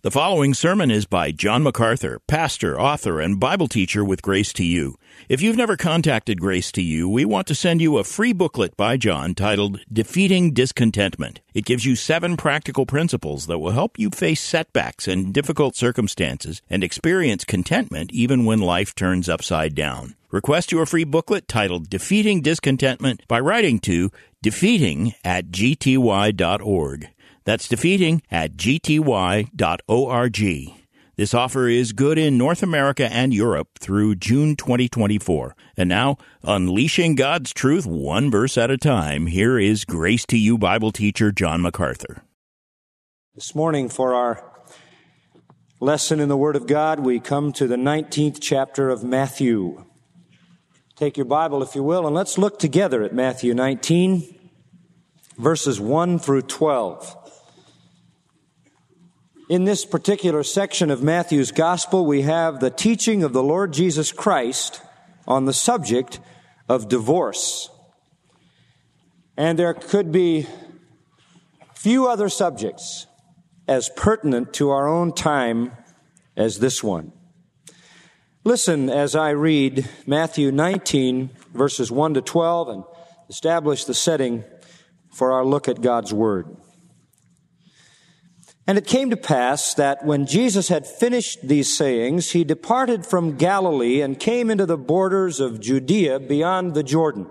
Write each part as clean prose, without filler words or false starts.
The following sermon is by John MacArthur, pastor, author, and Bible teacher with Grace to You. If you've never contacted Grace to You, we want to send you a free booklet by John titled Defeating Discontentment. It gives you 7 practical principles that will help you face setbacks and difficult circumstances and experience contentment even when life turns upside down. Request your free booklet titled Defeating Discontentment by writing to defeating@gty.org. That's defeating@gty.org. This offer is good in North America and Europe through June 2024. And now, unleashing God's truth one verse at a time, here is Grace to You Bible teacher John MacArthur. This morning for our lesson in the Word of God, we come to the 19th chapter of Matthew. Take your Bible, if you will, and let's look together at Matthew 19, verses 1 through 12. In this particular section of Matthew's Gospel, we have the teaching of the Lord Jesus Christ on the subject of divorce. And there could be few other subjects as pertinent to our own time as this one. Listen as I read Matthew 19, verses 1 to 12, and establish the setting for our look at God's Word. And it came to pass that when Jesus had finished these sayings, he departed from Galilee and came into the borders of Judea beyond the Jordan.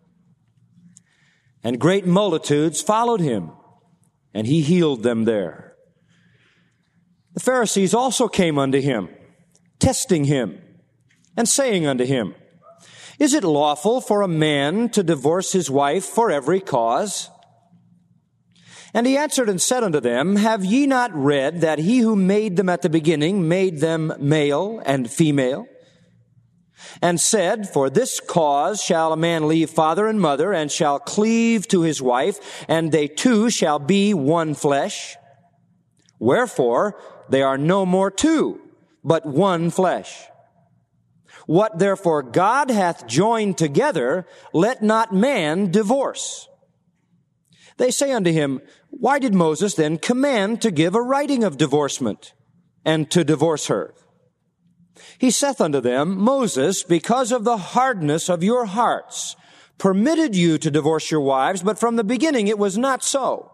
And great multitudes followed him, and he healed them there. The Pharisees also came unto him, testing him, and saying unto him, Is it lawful for a man to divorce his wife for every cause? And he answered and said unto them, Have ye not read that he who made them at the beginning made them male and female? And said, For this cause shall a man leave father and mother, and shall cleave to his wife, and they two shall be one flesh. Wherefore they are no more two, but one flesh. What therefore God hath joined together, let not man divorce. They say unto him, Why did Moses then command to give a writing of divorcement, and to divorce her? He saith unto them, Moses, because of the hardness of your hearts, permitted you to divorce your wives, but from the beginning it was not so.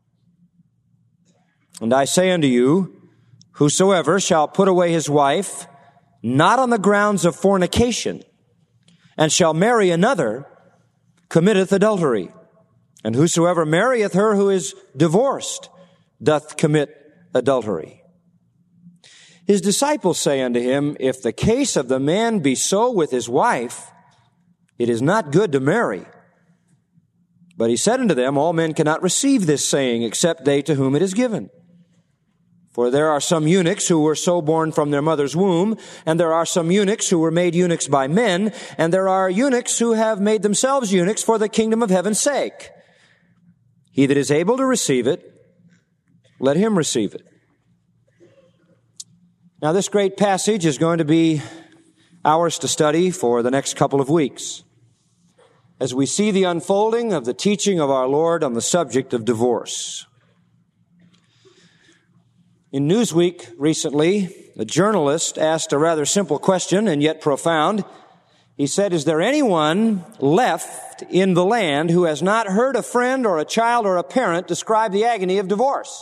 And I say unto you, Whosoever shall put away his wife, not on the grounds of fornication, and shall marry another, committeth adultery. And whosoever marrieth her who is divorced doth commit adultery. His disciples say unto him, If the case of the man be so with his wife, it is not good to marry. But he said unto them, All men cannot receive this saying, except they to whom it is given. For there are some eunuchs who were so born from their mother's womb, and there are some eunuchs who were made eunuchs by men, and there are eunuchs who have made themselves eunuchs for the kingdom of heaven's sake. He that is able to receive it, let him receive it. Now, this great passage is going to be ours to study for the next couple of weeks as we see the unfolding of the teaching of our Lord on the subject of divorce. In Newsweek recently, a journalist asked a rather simple question and yet profound. He said, Is there anyone left in the land who has not heard a friend or a child or a parent describe the agony of divorce?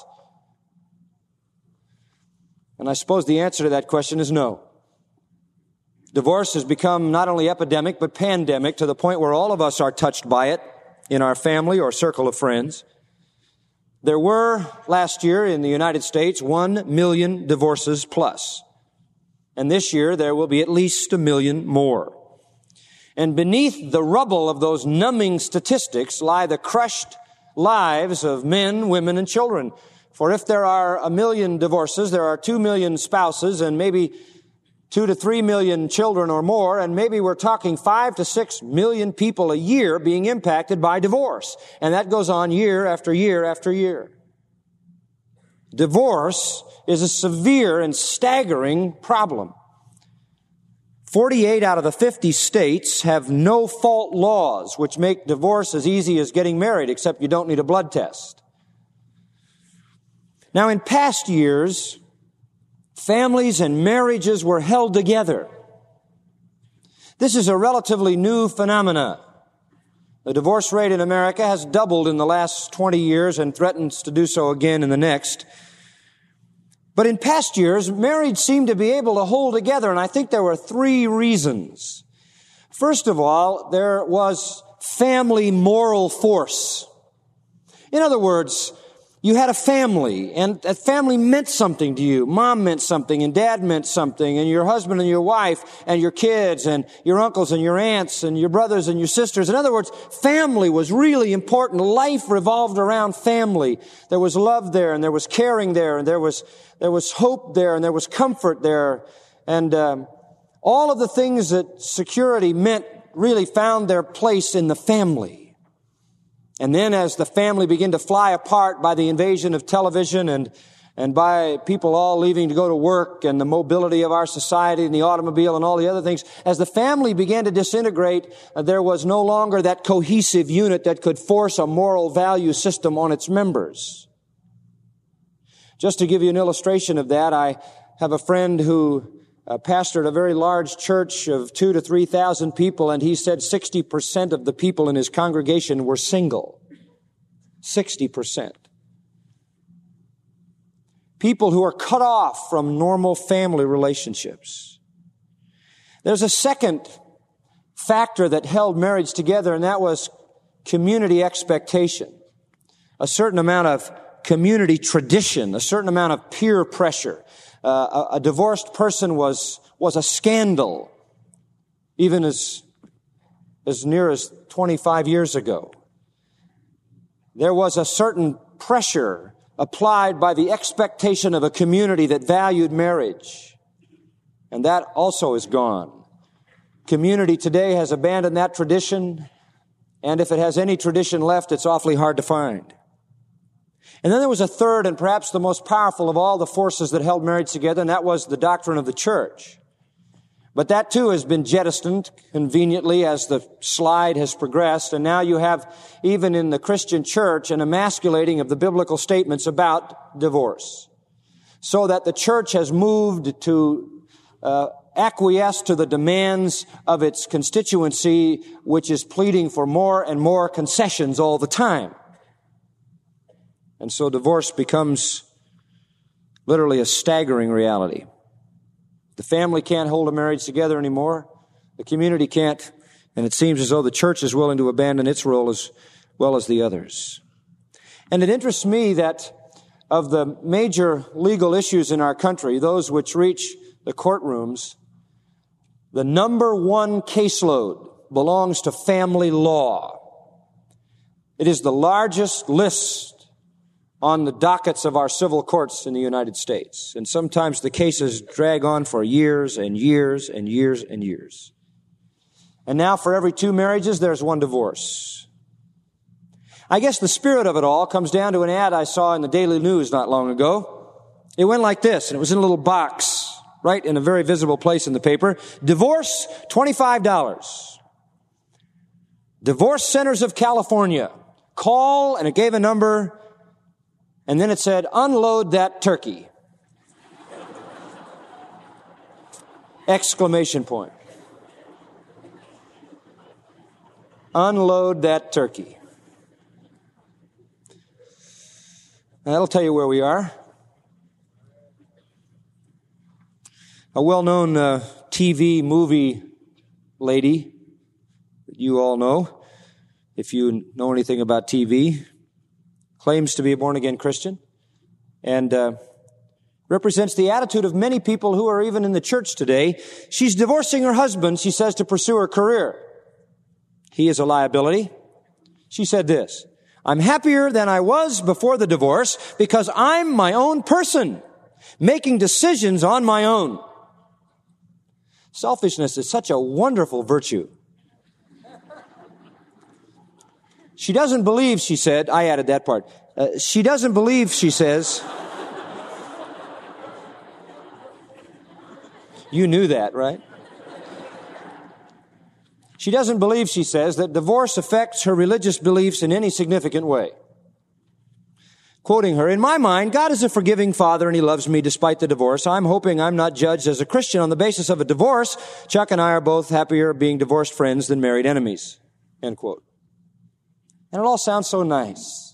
And I suppose the answer to that question is no. Divorce has become not only epidemic, but pandemic, to the point where all of us are touched by it in our family or circle of friends. There were, last year in the United States, 1 million divorces plus. And this year there will be at least 1 million more. And beneath the rubble of those numbing statistics lie the crushed lives of men, women, and children. For if there are 1 million divorces, there are 2 million spouses, and maybe 2 to 3 million children or more, and maybe we're talking 5 to 6 million people a year being impacted by divorce. And that goes on year after year after year. Divorce is a severe and staggering problem. 48 out of the 50 states have no-fault laws, which make divorce as easy as getting married, except you don't need a blood test. Now, in past years, Families and marriages were held together. This is a relatively new phenomenon. The divorce rate in America has doubled in the last 20 years and threatens to do so again in the next. But in past years, marriage seemed to be able to hold together, and I think there were three reasons. First of all, there was family moral force. In other words, you had a family, and that family meant something to you. Mom meant something, and dad meant something, and your husband and your wife, and your kids, and your uncles and your aunts, and your brothers and your sisters. In other words, family was really important. Life revolved around family. There was love there, and there was caring there, and there was hope there, and there was comfort there. And all of the things that security meant really found their place in the family. And then as the family began to fly apart by the invasion of television and by people all leaving to go to work and the mobility of our society and the automobile and all the other things, as the family began to disintegrate, there was no longer that cohesive unit that could force a moral value system on its members. Just to give you an illustration of that, I have a friend who pastored a very large church of 2,000 to 3,000 people, and he said 60% of the people in his congregation were single. 60%. People who are cut off from normal family relationships. There's a second factor that held marriage together, and that was community expectation. A certain amount of community tradition, a certain amount of peer pressure. A divorced person was a scandal, even as near as 25 years ago. There was a certain pressure applied by the expectation of a community that valued marriage. And that also is gone. Community today has abandoned that tradition, and if it has any tradition left, it's awfully hard to find. And then there was a third and perhaps the most powerful of all the forces that held marriage together, and that was the doctrine of the church. But that too has been jettisoned conveniently as the slide has progressed, and now you have, even in the Christian church, an emasculating of the biblical statements about divorce. So that the church has moved to acquiesce to the demands of its constituency, which is pleading for more and more concessions all the time. And so divorce becomes literally a staggering reality. The family can't hold a marriage together anymore. The community can't. And it seems as though the church is willing to abandon its role as well as the others. And it interests me that of the major legal issues in our country, those which reach the courtrooms, the number one caseload belongs to family law. It is the largest list on the dockets of our civil courts in the United States. And sometimes the cases drag on for years and years and years and years. And now for every 2 marriages, there's 1 divorce. I guess the spirit of it all comes down to an ad I saw in the Daily News not long ago. It went like this, and it was in a little box, right in a very visible place in the paper. Divorce, $25. Divorce Centers of California. Call, and it gave a number. And then it said, unload that turkey. Exclamation point. Unload that turkey. Now, that'll tell you where we are. A well-known TV movie lady that you all know, if you know anything about TV, claims to be a born-again Christian, and represents the attitude of many people who are even in the church today. She's divorcing her husband, she says, to pursue her career. He is a liability. She said this, I'm happier than I was before the divorce because I'm my own person, making decisions on my own. Selfishness is such a wonderful virtue. She doesn't believe, she said, I added that part. She doesn't believe, she says. You knew that, right? She doesn't believe, she says, that divorce affects her religious beliefs in any significant way. quoting her, "In my mind, God is a forgiving Father and He loves me despite the divorce. I'm hoping I'm not judged as a Christian on the basis of a divorce. Chuck and I are both happier being divorced friends than married enemies." End quote. And it all sounds so nice.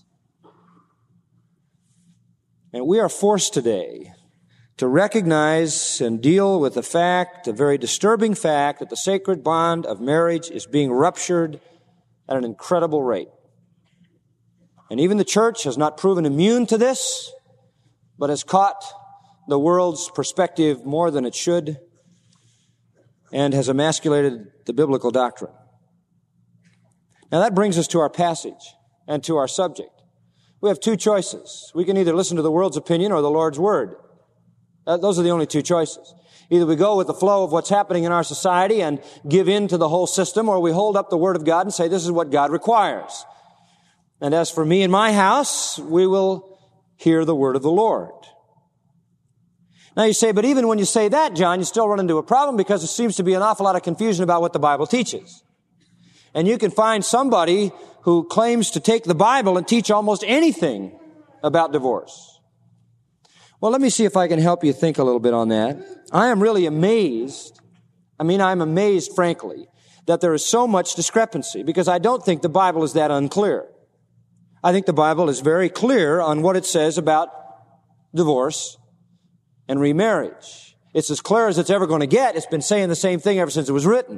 And we are forced today to recognize and deal with the fact, a very disturbing fact, that the sacred bond of marriage is being ruptured at an incredible rate. And even the church has not proven immune to this, but has caught the world's perspective more than it should and has emasculated the biblical doctrine. Now that brings us to our passage and to our subject. We have two choices. We can either listen to the world's opinion or the Lord's word. Those are the only two choices. Either we go with the flow of what's happening in our society and give in to the whole system, or we hold up the Word of God and say, this is what God requires. And as for me and my house, we will hear the word of the Lord. Now you say, but even when you say that, John, you still run into a problem because there seems to be an awful lot of confusion about what the Bible teaches. And you can find somebody who claims to take the Bible and teach almost anything about divorce. Well, let me see if I can help you think a little bit on that. I am really amazed. I'm amazed, frankly, that there is so much discrepancy because I don't think the Bible is that unclear. I think the Bible is very clear on what it says about divorce and remarriage. It's as clear as it's ever going to get. It's been saying the same thing ever since it was written.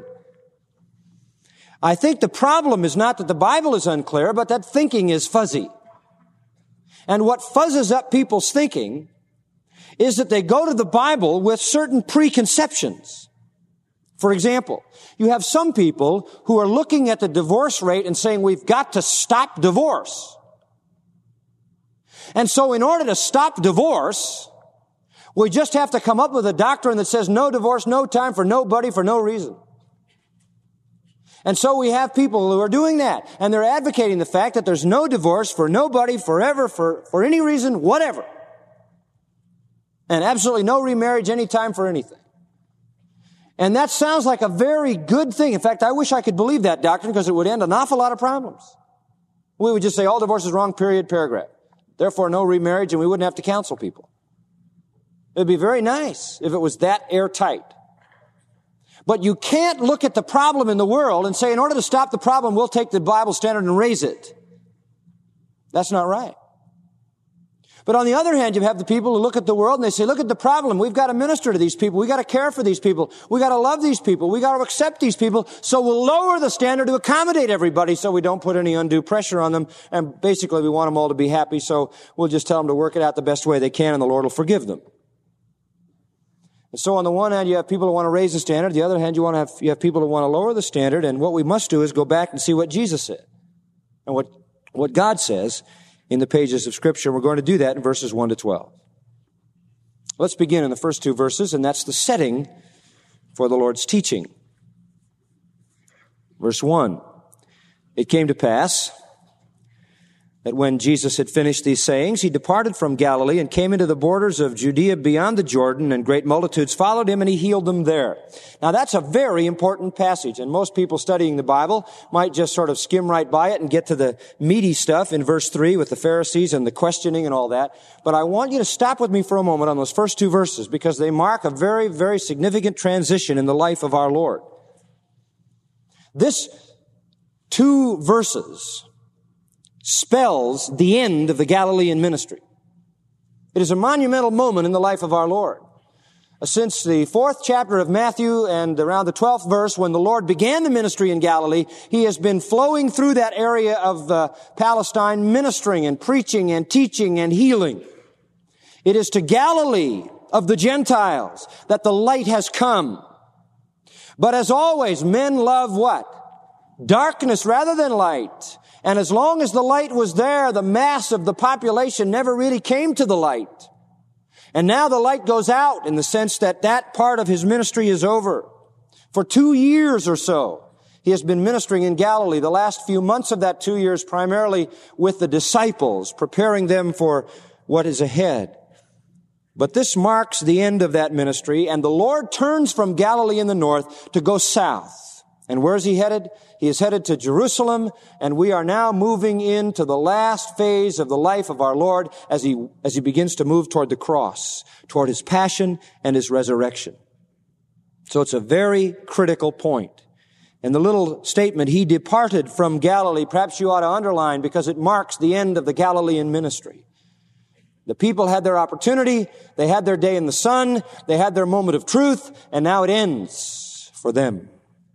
I think the problem is not that the Bible is unclear, but that thinking is fuzzy. And what fuzzes up people's thinking is that they go to the Bible with certain preconceptions. For example, you have some people who are looking at the divorce rate and saying we've got to stop divorce. And so in order to stop divorce, we just have to come up with a doctrine that says no divorce, no time for nobody, for no reason. And so we have people who are doing that, and they're advocating the fact that there's no divorce for nobody, forever, for any reason, whatever. And absolutely no remarriage anytime for anything. And that sounds like a very good thing. In fact, I wish I could believe that doctrine because it would end an awful lot of problems. We would just say all divorce is wrong, period, paragraph. Therefore, no remarriage, and we wouldn't have to counsel people. It would be very nice if it was that airtight. But you can't look at the problem in the world and say, in order to stop the problem, we'll take the Bible standard and raise it. That's not right. But on the other hand, you have the people who look at the world and they say, look at the problem. We've got to minister to these people. We've got to care for these people. We've got to love these people. We've got to accept these people. So we'll lower the standard to accommodate everybody so we don't put any undue pressure on them. And basically, we want them all to be happy. So we'll just tell them to work it out the best way they can and the Lord will forgive them. And so on the one hand, you have people who want to raise the standard. On the other hand, you have people who want to lower the standard. And what we must do is go back and see what Jesus said and what God says in the pages of Scripture. We're going to do that in verses 1 to 12. Let's begin in the first two verses, and that's the setting for the Lord's teaching. Verse 1, it came to pass that when Jesus had finished these sayings, he departed from Galilee and came into the borders of Judea beyond the Jordan, and great multitudes followed him, and he healed them there. Now that's a very important passage, and most people studying the Bible might just sort of skim right by it and get to the meaty stuff in verse 3 with the Pharisees and the questioning and all that. But I want you to stop with me for a moment on those first two verses because they mark a very, very significant transition in the life of our Lord. This two verses spells the end of the Galilean ministry. It is a monumental moment in the life of our Lord. Since the 4th chapter of Matthew and around the 12th verse, when the Lord began the ministry in Galilee, he has been flowing through that area of Palestine, ministering and preaching and teaching and healing. It is to Galilee of the Gentiles that the light has come. But as always, men love what? Darkness rather than light. And as long as the light was there, the mass of the population never really came to the light. And now the light goes out in the sense that that part of his ministry is over. For 2 years or so, he has been ministering in Galilee. The last few months of that 2 years, primarily with the disciples, preparing them for what is ahead. But this marks the end of that ministry, and the Lord turns from Galilee in the north to go south. And where is he headed? He is headed to Jerusalem, and we are now moving into the last phase of the life of our Lord as he begins to move toward the cross, toward his passion and his resurrection. So it's a very critical point. And the little statement, he departed from Galilee, perhaps you ought to underline because it marks the end of the Galilean ministry. The people had their opportunity, they had their day in the sun, they had their moment of truth, and now it ends for them.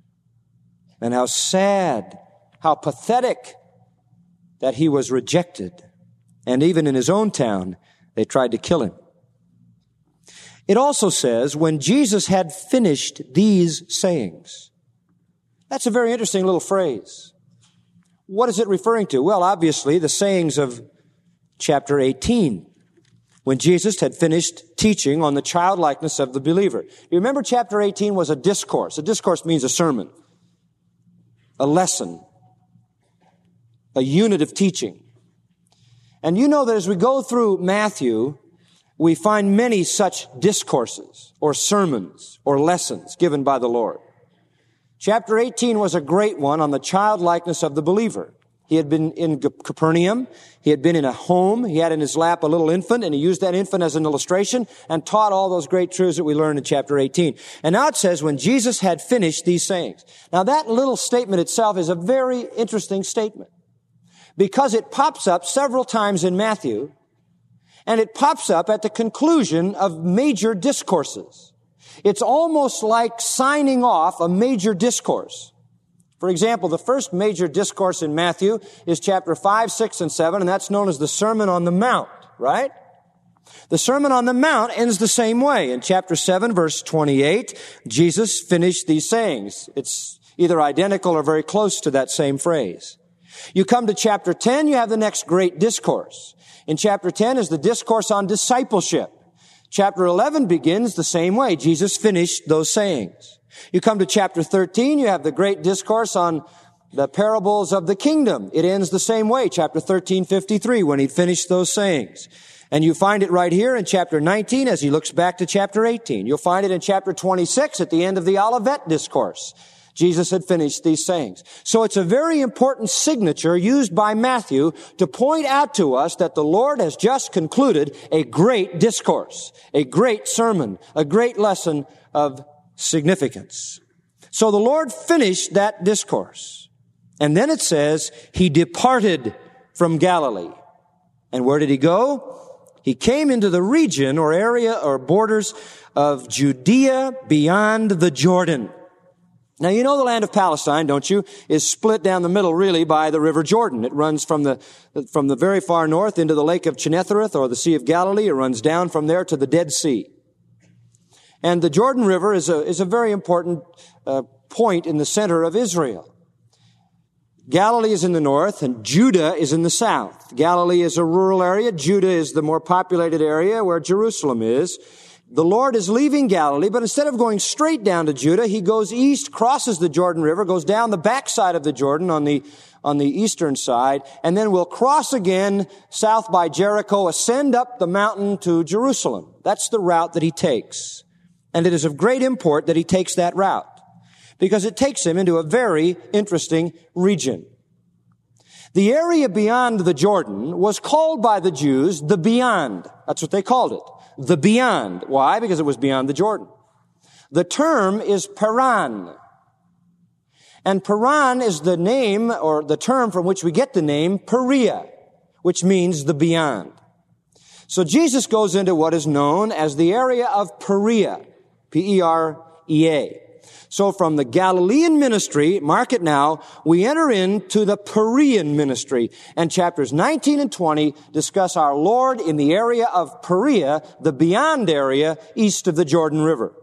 And how sad, how pathetic that he was rejected. And even in his own town, they tried to kill him. It also says, when Jesus had finished these sayings. That's a very interesting little phrase. What is it referring to? Well, obviously, the sayings of chapter 18, when Jesus had finished teaching on the childlikeness of the believer. You remember chapter 18 was a discourse. A discourse means a sermon, a lesson, a unit of teaching. And you know that as we go through Matthew, we find many such discourses or sermons or lessons given by the Lord. Chapter 18 was a great one on the childlikeness of the believer. He had been in Capernaum. He had been in a home. He had in his lap a little infant, and he used that infant as an illustration and taught all those great truths that we learned in chapter 18. And now it says, when Jesus had finished these sayings. Now that little statement itself is a very interesting statement because it pops up several times in Matthew, and it pops up at the conclusion of major discourses. It's almost like signing off a major discourse. For example, the first major discourse in Matthew is chapter 5, 6, and 7, and that's known as the Sermon on the Mount, right? The Sermon on the Mount ends the same way. In chapter 7, verse 28, Jesus finished these sayings. It's either identical or very close to that same phrase. You come to chapter 10, you have the next great discourse. In chapter 10 is the discourse on discipleship. Chapter 11 begins the same way. Jesus finished those sayings. You come to chapter 13, you have the great discourse on the parables of the kingdom. It ends the same way, chapter 13:53, when he finished those sayings. And you find it right here in chapter 19 as he looks back to chapter 18. You'll find it in chapter 26 at the end of the Olivet discourse. Jesus had finished these sayings. So it's a very important signature used by Matthew to point out to us that the Lord has just concluded a great discourse, a great sermon, a great lesson of significance. So the Lord finished that discourse. And then it says, he departed from Galilee. And where did he go? He came into the region or area or borders of Judea beyond the Jordan. Now, you know the land of Palestine, don't you, is split down the middle really by the River Jordan. It runs from the very far north into the Lake of Chinnereth or the Sea of Galilee. It runs down from there to the Dead Sea. And the Jordan River is a very important point in the center of Israel. Galilee is in the north and Judah is in the south. Galilee is a rural area. Judah is the more populated area where Jerusalem is. The Lord is leaving Galilee, but instead of going straight down to Judah, he goes east, crosses the Jordan River, goes down the backside of the Jordan on the eastern side, and then will cross again south by Jericho, ascend up the mountain to Jerusalem. That's the route that he takes. And it is of great import that he takes that route, because it takes him into a very interesting region. The area beyond the Jordan was called by the Jews the Beyond. That's what they called it. The beyond. Why? Because it was beyond the Jordan. The term is Paran. And Paran is the name or the term from which we get the name Perea, which means the beyond. So Jesus goes into what is known as the area of Perea, P-E-R-E-A. So from the Galilean ministry, mark it now, we enter into the Perean ministry. And chapters 19 and 20 discuss our Lord in the area of Perea, the beyond area east of the Jordan River.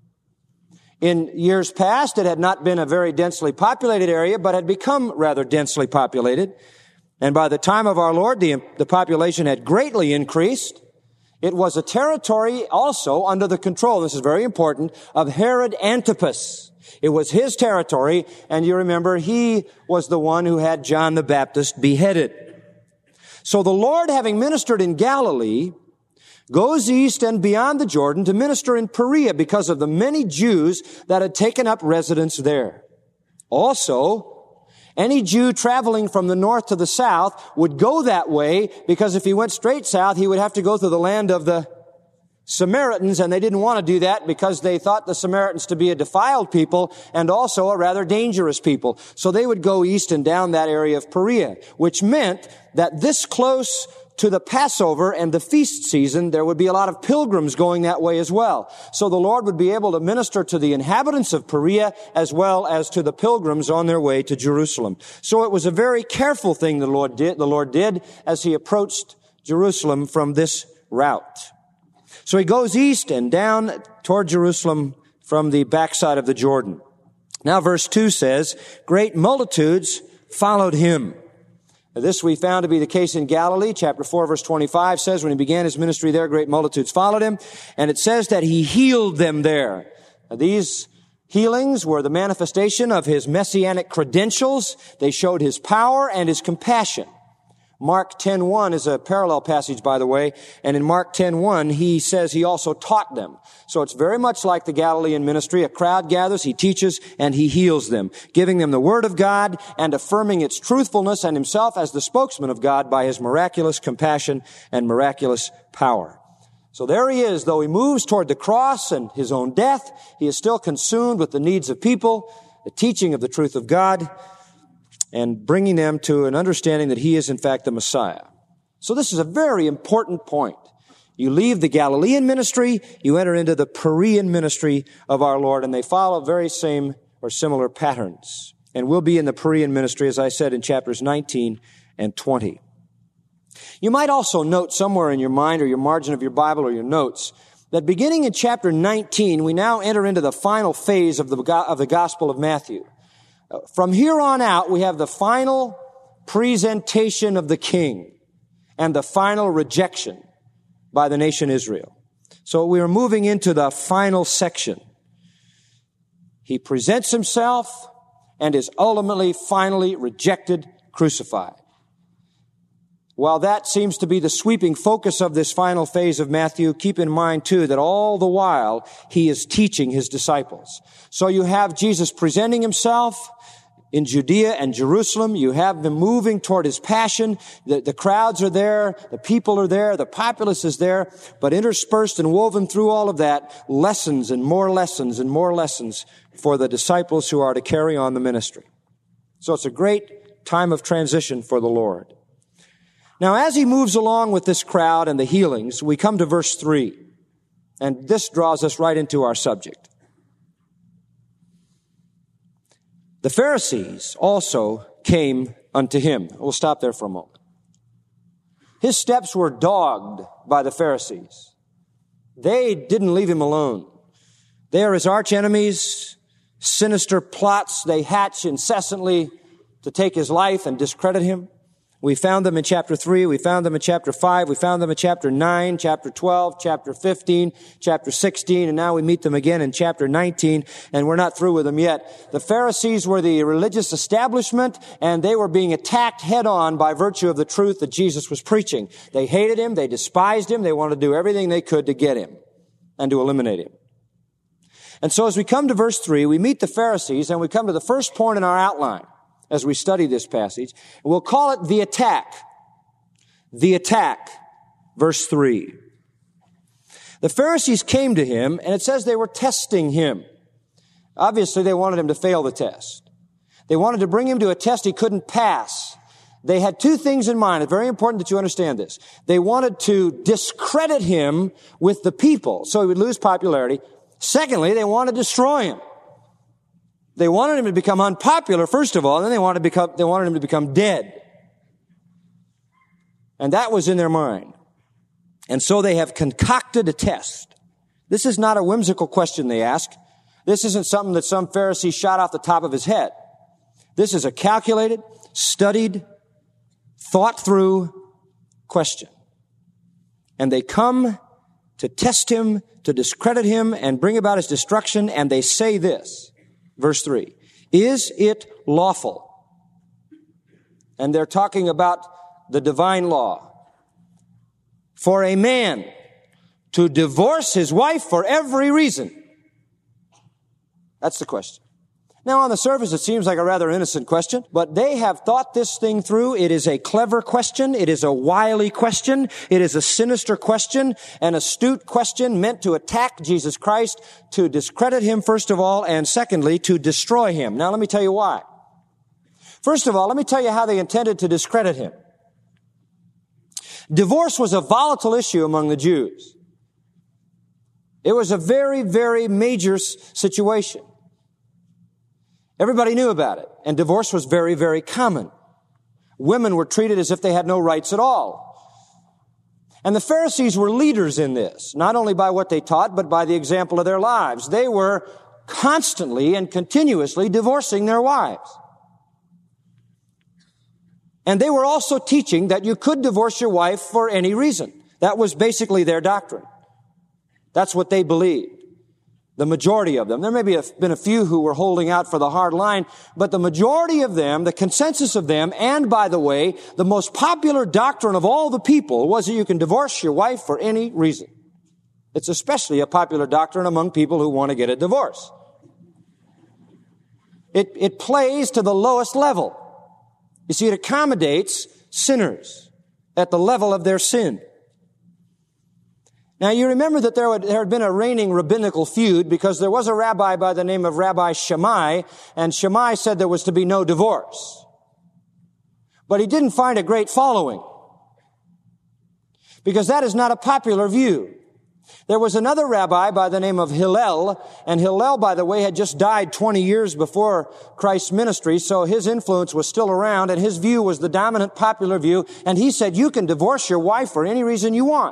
In years past, it had not been a very densely populated area, but had become rather densely populated. And by the time of our Lord, the population had greatly increased. It was a territory also under the control, this is very important, of Herod Antipas. It was his territory, and you remember he was the one who had John the Baptist beheaded. So the Lord, having ministered in Galilee, goes east and beyond the Jordan to minister in Perea because of the many Jews that had taken up residence there. Also, any Jew traveling from the north to the south would go that way, because if he went straight south, he would have to go through the land of the Samaritans, and they didn't want to do that because they thought the Samaritans to be a defiled people and also a rather dangerous people. So they would go east and down that area of Perea, which meant that this close to the Passover and the feast season, there would be a lot of pilgrims going that way as well. So the Lord would be able to minister to the inhabitants of Perea as well as to the pilgrims on their way to Jerusalem. So it was a very careful thing the Lord did as he approached Jerusalem from this route. So he goes east and down toward Jerusalem from the backside of the Jordan. Now verse 2 says, great multitudes followed him. Now, this we found to be the case in Galilee. Chapter 4 verse 25 says, when he began his ministry there, great multitudes followed him. And it says that he healed them there. Now, these healings were the manifestation of his messianic credentials. They showed his power and his compassion. Mark 10:1 is a parallel passage, by the way, and in Mark 10:1, he says he also taught them. So it's very much like the Galilean ministry. A crowd gathers, he teaches, and he heals them, giving them the Word of God and affirming its truthfulness and himself as the spokesman of God by his miraculous compassion and miraculous power. So there he is. Though he moves toward the cross and his own death, he is still consumed with the needs of people, the teaching of the truth of God, and bringing them to an understanding that he is in fact the Messiah. So this is a very important point. You leave the Galilean ministry, you enter into the Perean ministry of our Lord, and they follow very same or similar patterns. And we'll be in the Perean ministry, as I said, in chapters 19 and 20. You might also note somewhere in your mind or your margin of your Bible or your notes that beginning in chapter 19, we now enter into the final phase of the Gospel of Matthew. From here on out, we have the final presentation of the king and the final rejection by the nation Israel. So we are moving into the final section. He presents himself and is ultimately, finally rejected, crucified. While that seems to be the sweeping focus of this final phase of Matthew, keep in mind too that all the while he is teaching his disciples. So you have Jesus presenting himself in Judea and Jerusalem. You have them moving toward his passion. The crowds are there. The people are there. The populace is there. But interspersed and woven through all of that, lessons and more lessons and more lessons for the disciples who are to carry on the ministry. So it's a great time of transition for the Lord. Now, as he moves along with this crowd and the healings, we come to verse 3. And this draws us right into our subject. The Pharisees also came unto him. We'll stop there for a moment. His steps were dogged by the Pharisees. They didn't leave him alone. They are his arch enemies, sinister plots they hatch incessantly to take his life and discredit him. We found them in chapter 3, we found them in chapter 5, we found them in chapter 9, chapter 12, chapter 15, chapter 16, and now we meet them again in chapter 19, and we're not through with them yet. The Pharisees were the religious establishment, and they were being attacked head on by virtue of the truth that Jesus was preaching. They hated him, they despised him, they wanted to do everything they could to get him and to eliminate him. And so as we come to verse 3, we meet the Pharisees, and we come to the first point in our outline as we study this passage. We'll call it the attack. The attack. Verse 3. The Pharisees came to him, and it says they were testing him. Obviously, they wanted him to fail the test. They wanted to bring him to a test he couldn't pass. They had two things in mind. It's very important that you understand this. They wanted to discredit him with the people so he would lose popularity. Secondly, they wanted to destroy him. They wanted him to become unpopular, first of all, and then they wanted him to become dead. And that was in their mind. And so they have concocted a test. This is not a whimsical question they ask. This isn't something that some Pharisee shot off the top of his head. This is a calculated, studied, thought through question. And they come to test him, to discredit him, and bring about his destruction, and they say this. Verse 3, is it lawful? And they're talking about the divine law. For a man to divorce his wife for every reason. That's the question. Now, on the surface, it seems like a rather innocent question, but they have thought this thing through. It is a clever question. It is a wily question. It is a sinister question, an astute question meant to attack Jesus Christ, to discredit him, first of all, and secondly, to destroy him. Now, let me tell you why. First of all, let me tell you how they intended to discredit him. Divorce was a volatile issue among the Jews. It was a very, very major situation. Everybody knew about it, and divorce was very, very common. Women were treated as if they had no rights at all. And the Pharisees were leaders in this, not only by what they taught, but by the example of their lives. They were constantly and continuously divorcing their wives. And they were also teaching that you could divorce your wife for any reason. That was basically their doctrine. That's what they believed. The majority of them. There may have been a few who were holding out for the hard line, but the majority of them, the consensus of them, and by the way, the most popular doctrine of all the people was that you can divorce your wife for any reason. It's especially a popular doctrine among people who want to get a divorce. It plays to the lowest level. You see, it accommodates sinners at the level of their sin. Now, you remember that there had been a reigning rabbinical feud because there was a rabbi by the name of Rabbi Shammai, and Shammai said there was to be no divorce. But he didn't find a great following because that is not a popular view. There was another rabbi by the name of Hillel, and Hillel, by the way, had just died 20 years before Christ's ministry, so his influence was still around, and his view was the dominant popular view, and he said, you can divorce your wife for any reason you want.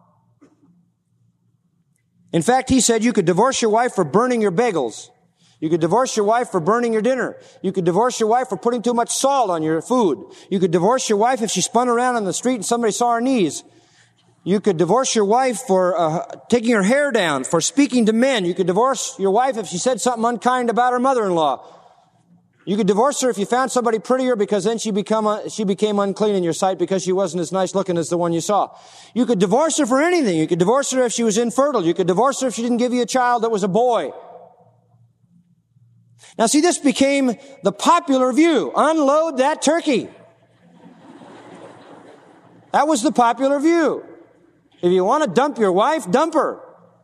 In fact, he said you could divorce your wife for burning your bagels. You could divorce your wife for burning your dinner. You could divorce your wife for putting too much salt on your food. You could divorce your wife if she spun around on the street and somebody saw her knees. You could divorce your wife for taking her hair down, for speaking to men. You could divorce your wife if she said something unkind about her mother-in-law. You could divorce her if you found somebody prettier because then she became unclean in your sight because she wasn't as nice looking as the one you saw. You could divorce her for anything. You could divorce her if she was infertile. You could divorce her if she didn't give you a child that was a boy. Now see, this became the popular view. Unload that turkey. That was the popular view. If you want to dump your wife, dump her.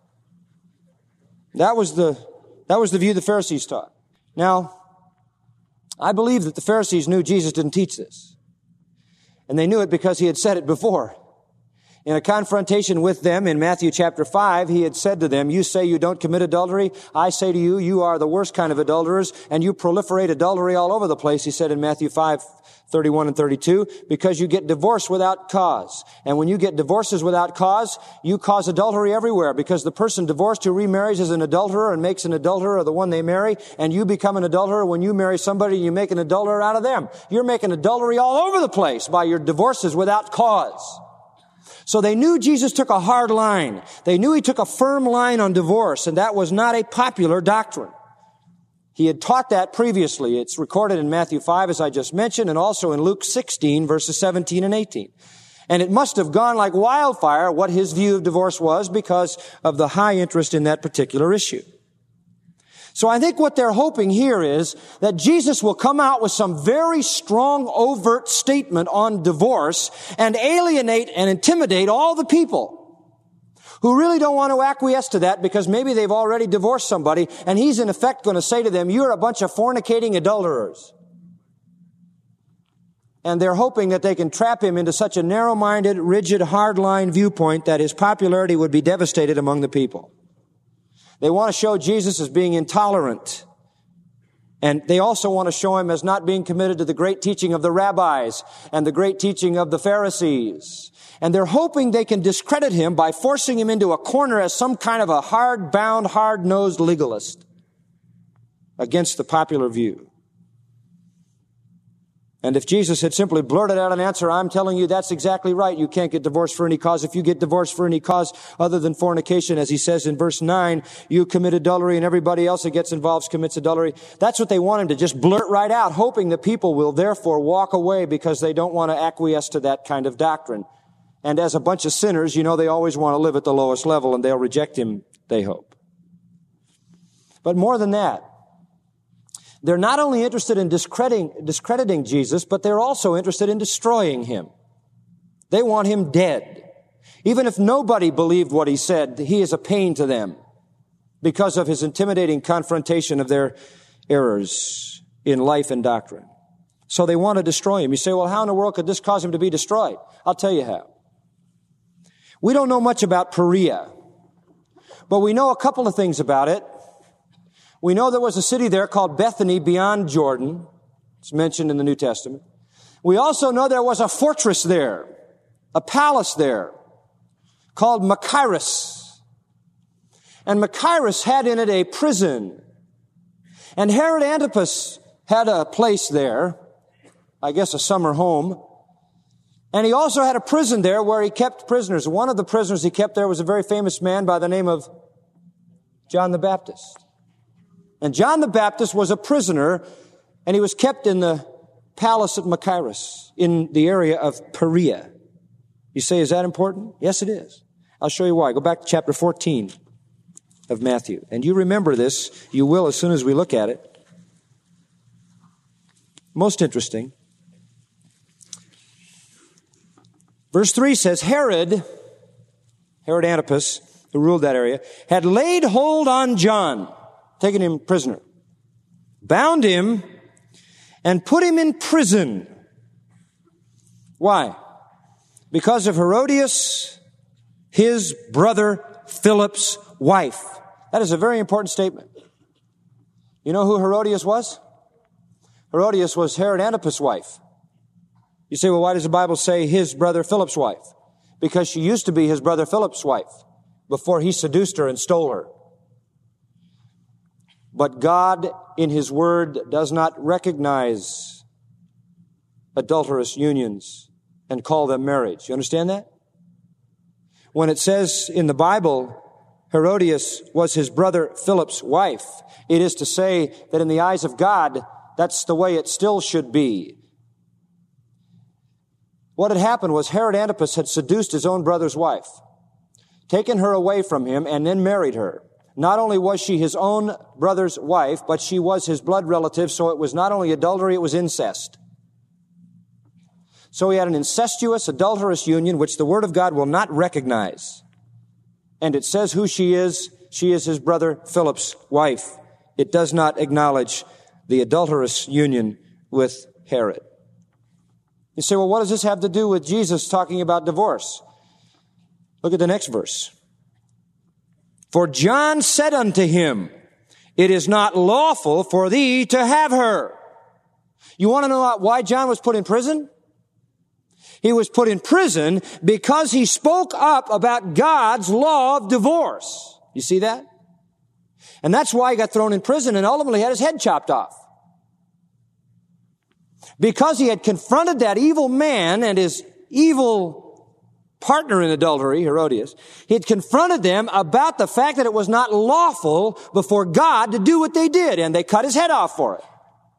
That was the view the Pharisees taught. Now, I believe that the Pharisees knew Jesus didn't teach this. And they knew it because he had said it before. In a confrontation with them in Matthew chapter 5, he had said to them, you say you don't commit adultery. I say to you, you are the worst kind of adulterers, and you proliferate adultery all over the place, he said in Matthew 5:31 and 32, because you get divorced without cause. And when you get divorces without cause, you cause adultery everywhere, because the person divorced who remarries is an adulterer and makes an adulterer of the one they marry, and you become an adulterer when you marry somebody and you make an adulterer out of them. You're making adultery all over the place by your divorces without cause. So they knew Jesus took a hard line. They knew he took a firm line on divorce, and that was not a popular doctrine. He had taught that previously. It's recorded in Matthew 5, as I just mentioned, and also in Luke 16, verses 17 and 18. And it must have gone like wildfire what his view of divorce was because of the high interest in that particular issue. So I think what they're hoping here is that Jesus will come out with some very strong, overt statement on divorce and alienate and intimidate all the people who really don't want to acquiesce to that because maybe they've already divorced somebody, and he's in effect going to say to them, you're a bunch of fornicating adulterers. And they're hoping that they can trap him into such a narrow-minded, rigid, hardline viewpoint that his popularity would be devastated among the people. They want to show Jesus as being intolerant. And they also want to show him as not being committed to the great teaching of the rabbis and the great teaching of the Pharisees. And they're hoping they can discredit him by forcing him into a corner as some kind of a hard-bound, hard-nosed legalist against the popular view. And if Jesus had simply blurted out an answer, I'm telling you that's exactly right. You can't get divorced for any cause. If you get divorced for any cause other than fornication, as he says in verse 9, you commit adultery and everybody else that gets involved commits adultery. That's what they want him to just blurt right out, hoping that people will therefore walk away because they don't want to acquiesce to that kind of doctrine. And as a bunch of sinners, you know, they always want to live at the lowest level and they'll reject him, they hope. But more than that, They're not only interested in discrediting Jesus, but they're also interested in destroying him. They want him dead. Even if nobody believed what he said, he is a pain to them because of his intimidating confrontation of their errors in life and doctrine. So they want to destroy him. You say, well, how in the world could this cause him to be destroyed? I'll tell you how. We don't know much about Perea, but we know a couple of things about it. We know there was a city there called Bethany beyond Jordan. It's mentioned in the New Testament. We also know there was a fortress there, a palace there, called Machaerus. And Machaerus had in it a prison. And Herod Antipas had a place there, I guess a summer home. And he also had a prison there where he kept prisoners. One of the prisoners he kept there was a very famous man by the name of John the Baptist. And John the Baptist was a prisoner, and he was kept in the palace at Machaerus in the area of Perea. You say, is that important? Yes, it is. I'll show you why. Go back to chapter 14 of Matthew. And you remember this. You will as soon as we look at it. Most interesting. Verse 3 says, Herod Antipas, who ruled that area, had laid hold on John, taken him prisoner, bound him, and put him in prison. Why? Because of Herodias, his brother Philip's wife. That is a very important statement. You know who Herodias was? Herodias was Herod Antipas' wife. You say, well, why does the Bible say his brother Philip's wife? Because she used to be his brother Philip's wife before he seduced her and stole her. But God, in his word, does not recognize adulterous unions and call them marriage. You understand that? When it says in the Bible, Herodias was his brother Philip's wife, it is to say that in the eyes of God, that's the way it still should be. What had happened was Herod Antipas had seduced his own brother's wife, taken her away from him, and then married her. Not only was she his own brother's wife, but she was his blood relative, so it was not only adultery, it was incest. So he had an incestuous, adulterous union, which the Word of God will not recognize. And it says who she is. She is his brother Philip's wife. It does not acknowledge the adulterous union with Herod. You say, well, what does this have to do with Jesus talking about divorce? Look at the next verse. For John said unto him, it is not lawful for thee to have her. You want to know why John was put in prison? He was put in prison because he spoke up about God's law of divorce. You see that? And that's why he got thrown in prison and ultimately had his head chopped off. Because he had confronted that evil man and his evil partner in adultery, Herodias, he had confronted them about the fact that it was not lawful before God to do what they did, and they cut his head off for it.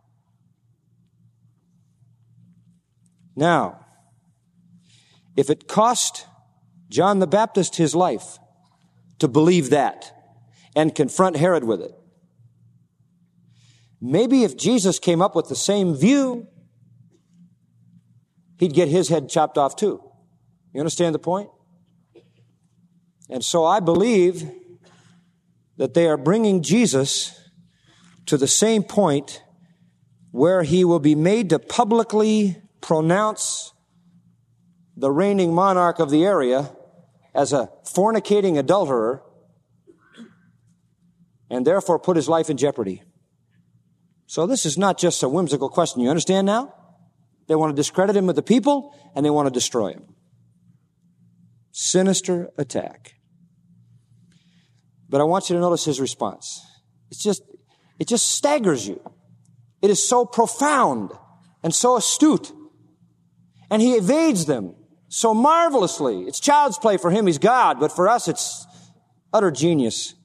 Now, if it cost John the Baptist his life to believe that and confront Herod with it, maybe if Jesus came up with the same view, he'd get his head chopped off too. You understand the point? And so I believe that they are bringing Jesus to the same point where he will be made to publicly pronounce the reigning monarch of the area as a fornicating adulterer and therefore put his life in jeopardy. So this is not just a whimsical question. You understand now? They want to discredit him with the people, and they want to destroy him. Sinister attack. But I want you to notice his response. It just staggers you. It is so profound and so astute. And he evades them so marvelously. It's child's play for him. He's God. But for us, it's utter genius.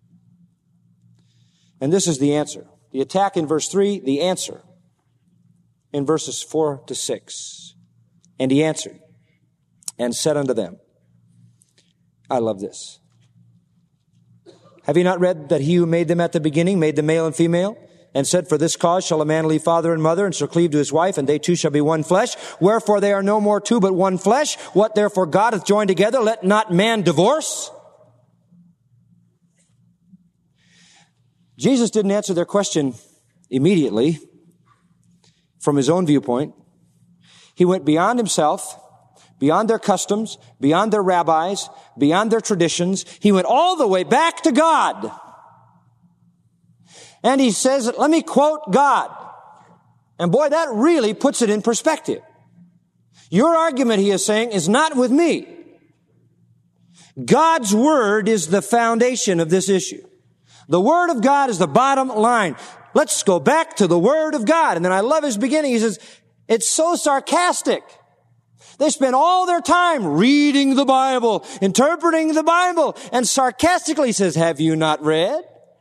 And this is the answer. The attack in verse 3, the answer in verses 4 to 6. And he answered and said unto them, I love this. Have you not read that he who made them at the beginning made them male and female? and said, for this cause shall a man leave father and mother, and shall cleave to his wife, and they two shall be one flesh. Wherefore they are no more two, but one flesh. What therefore God hath joined together, let not man divorce. Jesus didn't answer their question immediately from his own viewpoint. He went beyond himself, beyond their customs, beyond their rabbis, beyond their traditions. He went all the way back to God. And he says, let me quote God. And boy, that really puts it in perspective. Your argument, he is saying, is not with me. God's word is the foundation of this issue. The word of God is the bottom line. Let's go back to the word of God. And then I love his beginning. He says, it's so sarcastic. They spend all their time reading the Bible, interpreting the Bible, and sarcastically says, have you not read?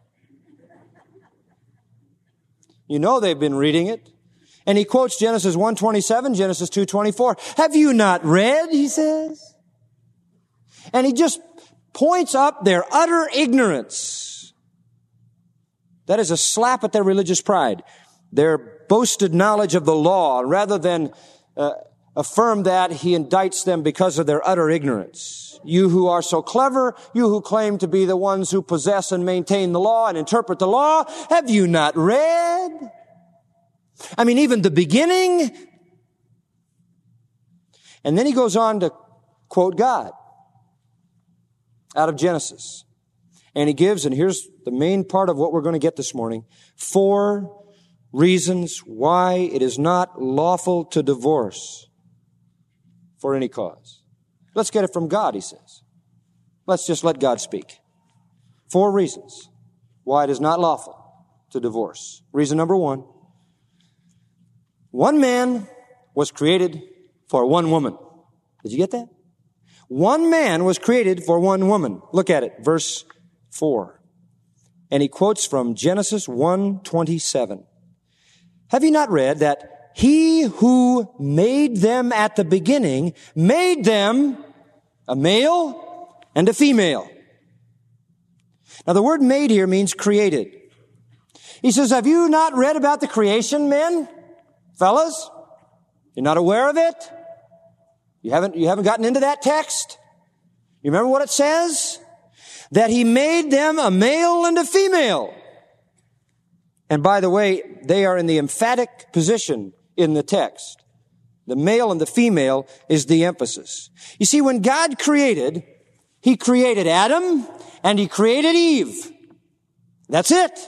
You know they've been reading it. And he quotes Genesis 1:27, Genesis 2:24. Have you not read, he says? And he just points up their utter ignorance. That is a slap at their religious pride, their boasted knowledge of the law. Rather than affirm that, he indicts them because of their utter ignorance. You who are so clever, you who claim to be the ones who possess and maintain the law and interpret the law, have you not read? I mean, even the beginning. And then he goes on to quote God out of Genesis. And he gives, and here's the main part of what we're going to get this morning, 4 reasons why it is not lawful to divorce for any cause. Let's get it from God, he says. Let's just let God speak. 4 reasons why it is not lawful to divorce. Reason number 1. One man was created for one woman. Did you get that? One man was created for one woman. Look at it, verse 4. And he quotes from Genesis 1:27. Have you not read that he who made them at the beginning made them a male and a female? Now the word made here means created. He says, have you not read about the creation, men? Fellas? You're not aware of it? You haven't gotten into that text? You remember what it says? That he made them a male and a female. And by the way, they are in the emphatic position in the text. The male and the female is the emphasis. You see, when God created, he created Adam and he created Eve. That's it.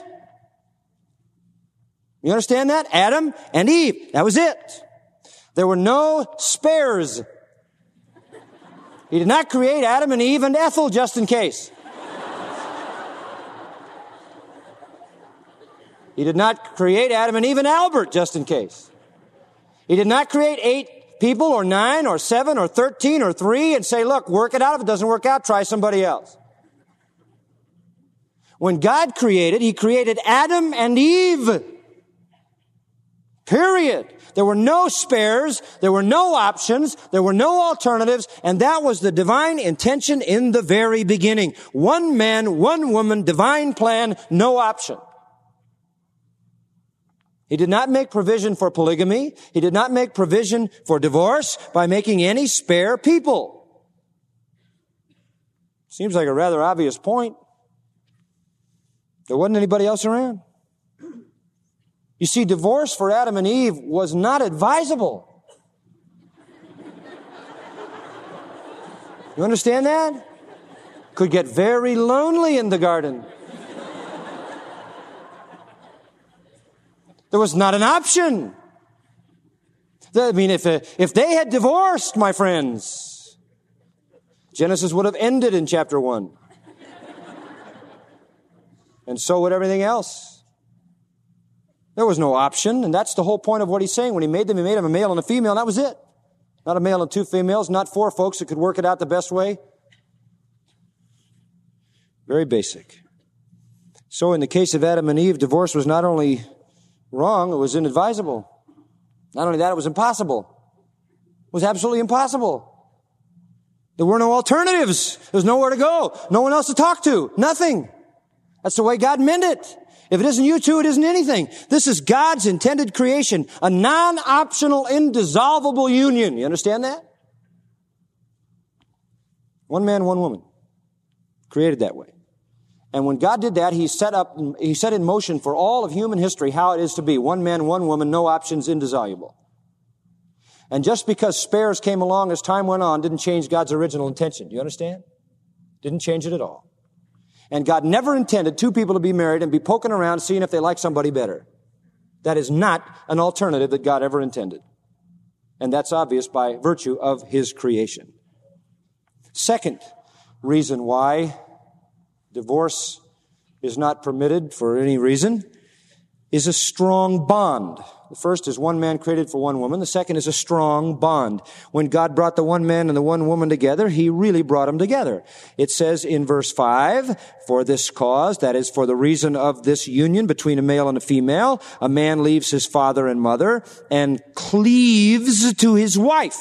You understand that? Adam and Eve. That was it. There were no spares. He did not create Adam and Eve and Ethel just in case. He did not create Adam and Eve and Albert just in case. He did not create 8 people or 9 or 7 or 13 or 3 and say, look, work it out. If it doesn't work out, try somebody else. When God created, he created Adam and Eve. Period. There were no spares. There were no options. There were no alternatives. And that was the divine intention in the very beginning. One man, one woman, divine plan, no option. He did not make provision for polygamy. He did not make provision for divorce by making any spare people. Seems like a rather obvious point. There wasn't anybody else around. You see, divorce for Adam and Eve was not advisable. You understand that? Could get very lonely in the garden. There was not an option. I mean, if they had divorced, my friends, Genesis would have ended in chapter 1. And so would everything else. There was no option, and that's the whole point of what he's saying. When he made them a male and a female, and that was it. Not a male and 2 females, not 4 folks that could work it out the best way. Very basic. So in the case of Adam and Eve, divorce was not only wrong, it was inadvisable. Not only that, it was impossible. It was absolutely impossible. There were no alternatives. There was nowhere to go. No one else to talk to. Nothing. That's the way God meant it. If it isn't you two, it isn't anything. This is God's intended creation, a non-optional, indissoluble union. You understand that? One man, one woman. Created that way. And when God did that, He set in motion for all of human history how it is to be. One man, one woman, no options, indissoluble. And just because spares came along as time went on didn't change God's original intention. Do you understand? Didn't change it at all. And God never intended two people to be married and be poking around seeing if they like somebody better. That is not an alternative that God ever intended. And that's obvious by virtue of His creation. Second reason why divorce is not permitted for any reason is a strong bond. The first is one man created for one woman. The second is a strong bond. When God brought the one man and the one woman together, He really brought them together. It says in verse 5, for this cause, that is for the reason of this union between a male and a female, a man leaves his father and mother and cleaves to his wife.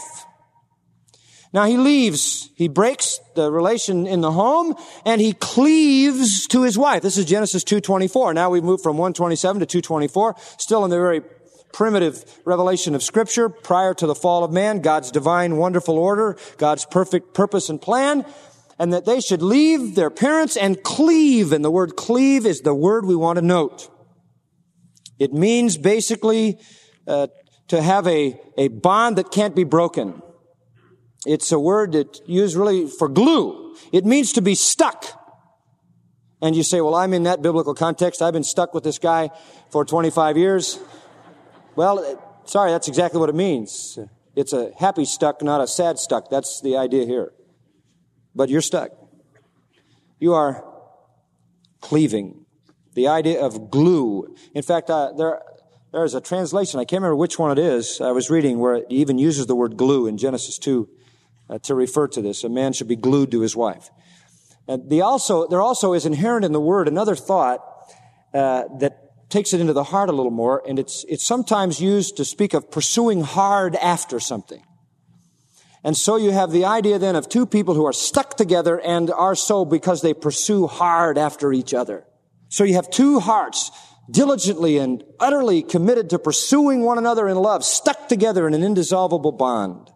Now he breaks the relation in the home, and he cleaves to his wife. This is Genesis 2:24. Now we've moved from 1:27 to 2:24, still in the very primitive revelation of Scripture, prior to the fall of man, God's divine, wonderful order, God's perfect purpose and plan, and that they should leave their parents and cleave. And the word cleave is the word we want to note. It means basically to have a bond that can't be broken. It's a word that's used really for glue. It means to be stuck. And you say, well, I'm in that biblical context. I've been stuck with this guy for 25 years. Well, sorry, that's exactly what it means. It's a happy stuck, not a sad stuck. That's the idea here. But you're stuck. You are cleaving. The idea of glue. In fact, there is a translation, I can't remember which one it is, I was reading, where it even uses the word glue in Genesis 2 to refer to this. A man should be glued to his wife. And there also is inherent in the word another thought that takes it into the heart a little more, and it's sometimes used to speak of pursuing hard after something. And so you have the idea then of two people who are stuck together and are so because they pursue hard after each other. So you have two hearts diligently and utterly committed to pursuing one another in love, stuck together in an indissoluble bond.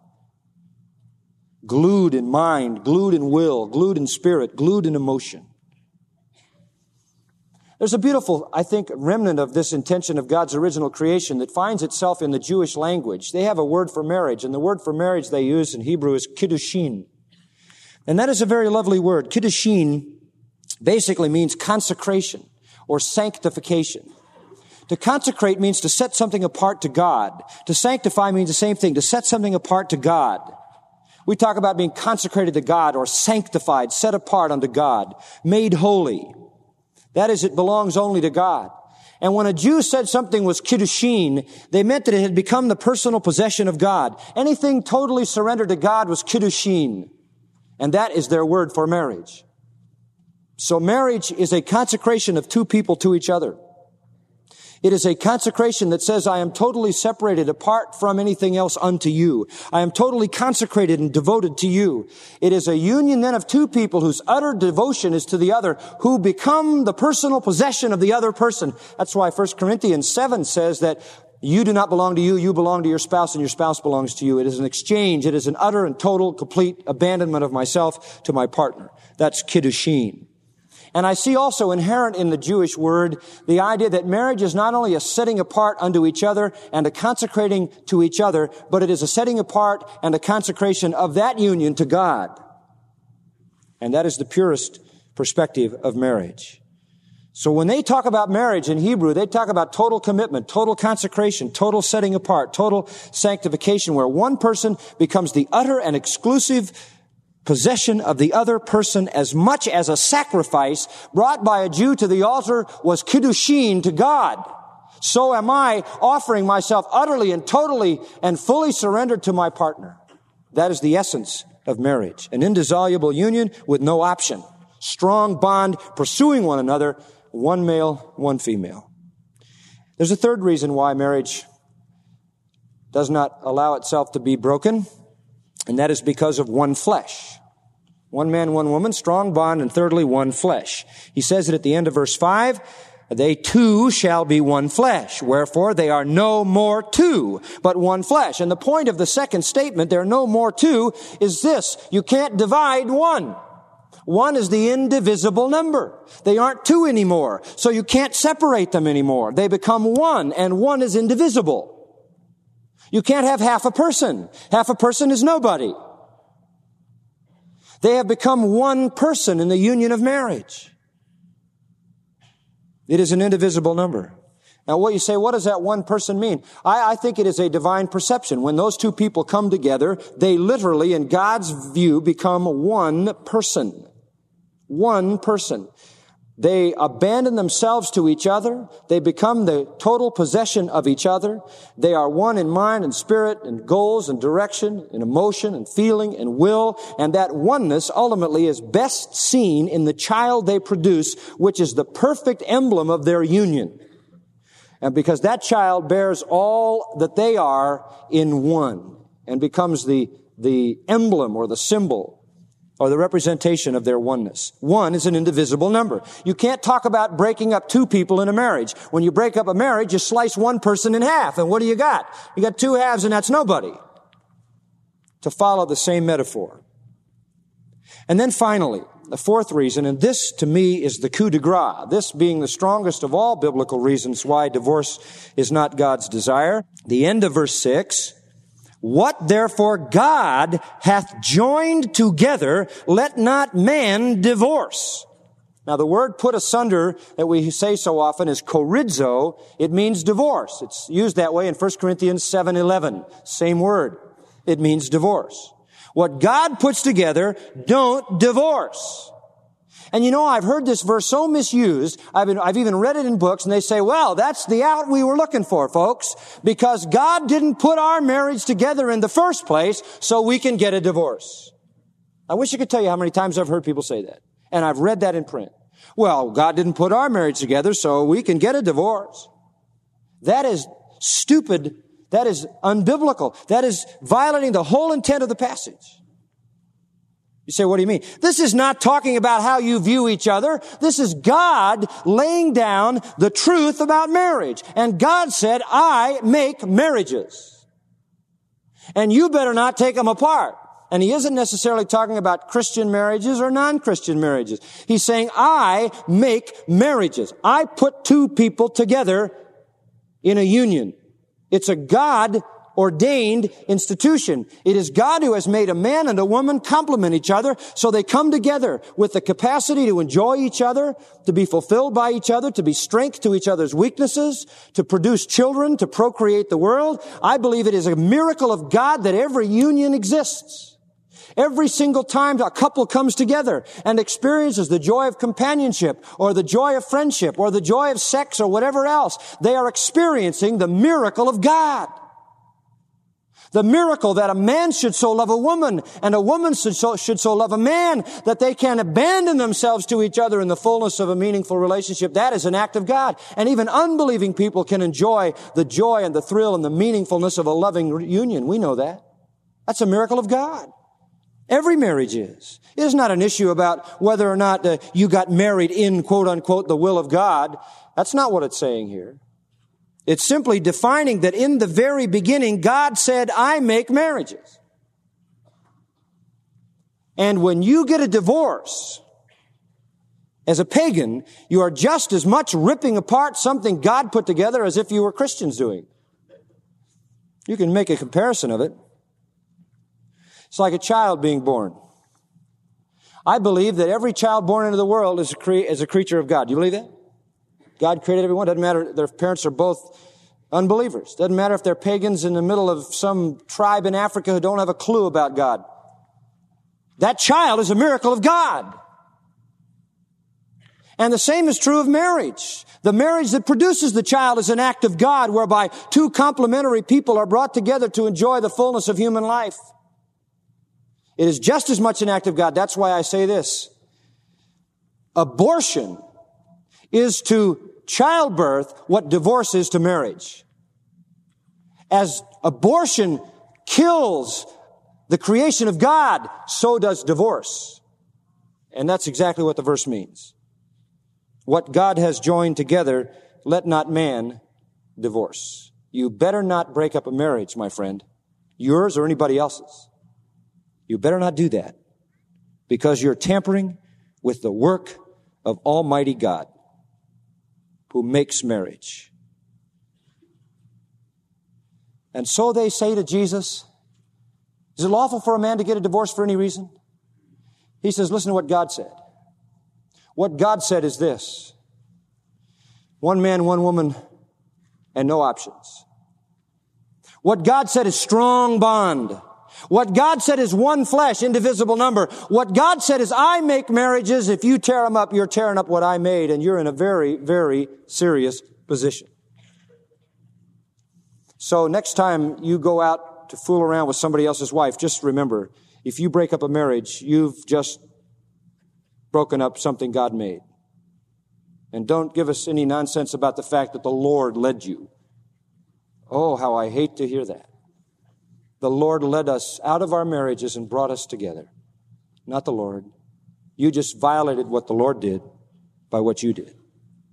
Glued in mind, glued in will, glued in spirit, glued in emotion. There's a beautiful, I think, remnant of this intention of God's original creation that finds itself in the Jewish language. They have a word for marriage, and the word for marriage they use in Hebrew is kiddushin. And that is a very lovely word. Kiddushin basically means consecration or sanctification. To consecrate means to set something apart to God. To sanctify means the same thing, to set something apart to God. We talk about being consecrated to God or sanctified, set apart unto God, made holy. That is, it belongs only to God. And when a Jew said something was kiddushin, they meant that it had become the personal possession of God. Anything totally surrendered to God was kiddushin. And that is their word for marriage. So marriage is a consecration of two people to each other. It is a consecration that says, I am totally separated apart from anything else unto you. I am totally consecrated and devoted to you. It is a union then of two people whose utter devotion is to the other, who become the personal possession of the other person. That's why 1 Corinthians 7 says that you do not belong to you, you belong to your spouse, and your spouse belongs to you. It is an exchange. It is an utter and total, complete abandonment of myself to my partner. That's kiddushin. And I see also inherent in the Jewish word the idea that marriage is not only a setting apart unto each other and a consecrating to each other, but it is a setting apart and a consecration of that union to God. And that is the purest perspective of marriage. So when they talk about marriage in Hebrew, they talk about total commitment, total consecration, total setting apart, total sanctification, where one person becomes the utter and exclusive possession of the other person, as much as a sacrifice brought by a Jew to the altar was kiddushin to God. So am I offering myself utterly and totally and fully surrendered to my partner. That is the essence of marriage. An indissoluble union with no option. Strong bond, pursuing one another, one male, one female. There's a third reason why marriage does not allow itself to be broken, and that is because of one flesh. One man, one woman, strong bond, and thirdly, one flesh. He says it at the end of verse 5, They two shall be one flesh. Wherefore they are no more two, but one flesh. And the point of the second statement, there are no more two, is this: you can't divide one. One is the indivisible number. They aren't two anymore, so you can't separate them anymore. They become one, and one is indivisible. You can't have half a person. Half a person is nobody. They have become one person in the union of marriage. It is an indivisible number. Now, what you say, what does that one person mean? I think it is a divine perception. When those two people come together, they literally, in God's view, become one person. One person. They abandon themselves to each other. They become the total possession of each other. They are one in mind and spirit and goals and direction and emotion and feeling and will. And that oneness ultimately is best seen in the child they produce, which is the perfect emblem of their union. And because that child bears all that they are in one and becomes the emblem or the symbol or the representation of their oneness. One is an indivisible number. You can't talk about breaking up two people in a marriage. When you break up a marriage, you slice one person in half. And what do you got? You got two halves, and that's nobody. To follow the same metaphor. And then finally, the fourth reason, and this to me is the coup de grace, this being the strongest of all biblical reasons why divorce is not God's desire. The end of verse 6, what therefore God hath joined together, let not man divorce. Now the word put asunder that we say so often is chorizo. It means divorce. It's used that way in 1 Corinthians 7:11. Same word. It means divorce. What God puts together, don't divorce. And you know, I've heard this verse so misused. I've even read it in books, and they say, well, that's the out we were looking for, folks, because God didn't put our marriage together in the first place so we can get a divorce. I wish I could tell you how many times I've heard people say that. And I've read that in print. Well, God didn't put our marriage together so we can get a divorce. That is stupid. That is unbiblical. That is violating the whole intent of the passage. You say, what do you mean? This is not talking about how you view each other. This is God laying down the truth about marriage. And God said, I make marriages. And you better not take them apart. And he isn't necessarily talking about Christian marriages or non-Christian marriages. He's saying, I make marriages. I put two people together in a union. It's a God-ordained institution. It is God who has made a man and a woman complement each other so they come together with the capacity to enjoy each other, to be fulfilled by each other, to be strength to each other's weaknesses, to produce children, to procreate the world. I believe it is a miracle of God that every union exists. Every single time a couple comes together and experiences the joy of companionship or the joy of friendship or the joy of sex or whatever else, they are experiencing the miracle of God. The miracle that a man should so love a woman and a woman should so love a man that they can abandon themselves to each other in the fullness of a meaningful relationship. That is an act of God. And even unbelieving people can enjoy the joy and the thrill and the meaningfulness of a loving union. We know that. That's a miracle of God. Every marriage is. It is not an issue about whether or not you got married in, quote unquote, the will of God. That's not what it's saying here. It's simply defining that in the very beginning, God said, I make marriages. And when you get a divorce, as a pagan, you are just as much ripping apart something God put together as if you were Christians doing. You can make a comparison of it. It's like a child being born. I believe that every child born into the world is a creature of God. Do you believe that? God created everyone. Doesn't matter. Their parents are both unbelievers. Doesn't matter if they're pagans in the middle of some tribe in Africa who don't have a clue about God. That child is a miracle of God. And the same is true of marriage. The marriage that produces the child is an act of God whereby two complementary people are brought together to enjoy the fullness of human life. It is just as much an act of God. That's why I say this. Abortion is to childbirth what divorce is to marriage. As abortion kills the creation of God, so does divorce. And that's exactly what the verse means. What God has joined together, let not man divorce. You better not break up a marriage, my friend, yours or anybody else's. You better not do that, because you're tampering with the work of Almighty God, who makes marriage. And so they say to Jesus, is it lawful for a man to get a divorce for any reason? He says, listen to what God said. What God said is this: one man, one woman, and no options. What God said is strong bond. What God said is one flesh, indivisible number. What God said is, I make marriages. If you tear them up, you're tearing up what I made, and you're in a very, very serious position. So next time you go out to fool around with somebody else's wife, just remember, if you break up a marriage, you've just broken up something God made. And don't give us any nonsense about the fact that the Lord led you. Oh, how I hate to hear that. The Lord led us out of our marriages and brought us together. Not the Lord. You just violated what the Lord did by what you did.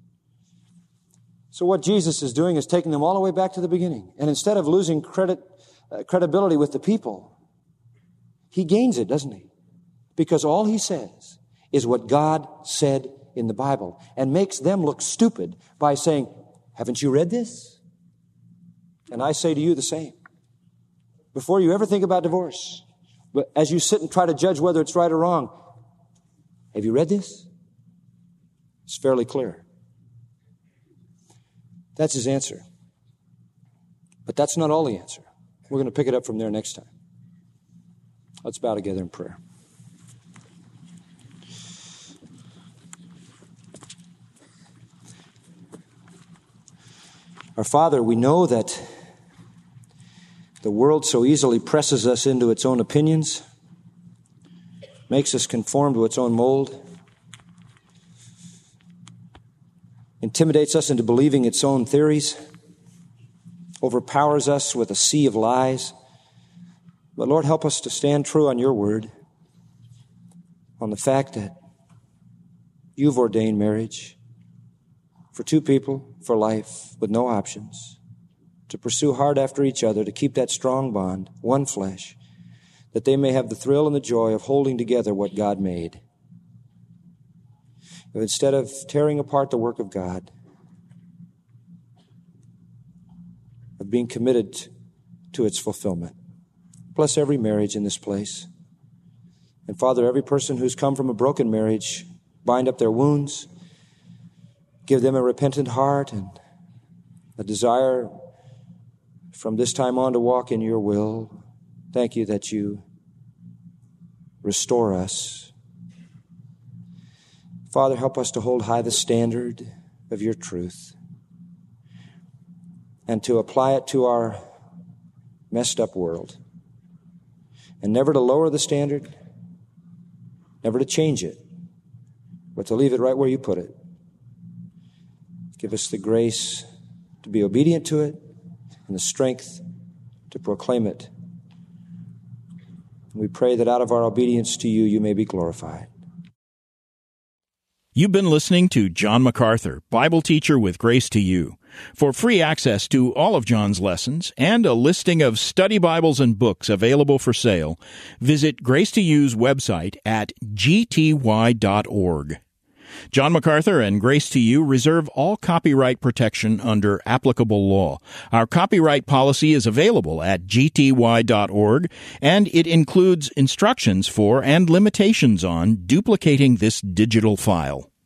So what Jesus is doing is taking them all the way back to the beginning. And instead of losing credibility with the people, he gains it, doesn't he? Because all he says is what God said in the Bible, and makes them look stupid by saying, haven't you read this? And I say to you the same. Before you ever think about divorce, but as you sit and try to judge whether it's right or wrong, have you read this? It's fairly clear. That's his answer. But that's not all the answer. We're going to pick it up from there next time. Let's bow together in prayer. Our Father, we know that the world so easily presses us into its own opinions, makes us conform to its own mold, intimidates us into believing its own theories, overpowers us with a sea of lies. But Lord, help us to stand true on your word, on the fact that you've ordained marriage for two people, for life, with no options, to pursue hard after each other, to keep that strong bond, one flesh, that they may have the thrill and the joy of holding together what God made. But instead of tearing apart the work of God, of being committed to its fulfillment. Bless every marriage in this place. And Father, every person who's come from a broken marriage, bind up their wounds, give them a repentant heart and a desire from this time on to walk in your will. Thank you that you restore us. Father, help us to hold high the standard of your truth and to apply it to our messed up world. And never to lower the standard, never to change it, but to leave it right where you put it. Give us the grace to be obedient to it and the strength to proclaim it. We pray that out of our obedience to you, you may be glorified. You've been listening to John MacArthur, Bible teacher with Grace to You. For free access to all of John's lessons and a listing of study Bibles and books available for sale, visit Grace to You's website at gty.org. John MacArthur and Grace to You reserve all copyright protection under applicable law. Our copyright policy is available at gty.org, and it includes instructions for and limitations on duplicating this digital file.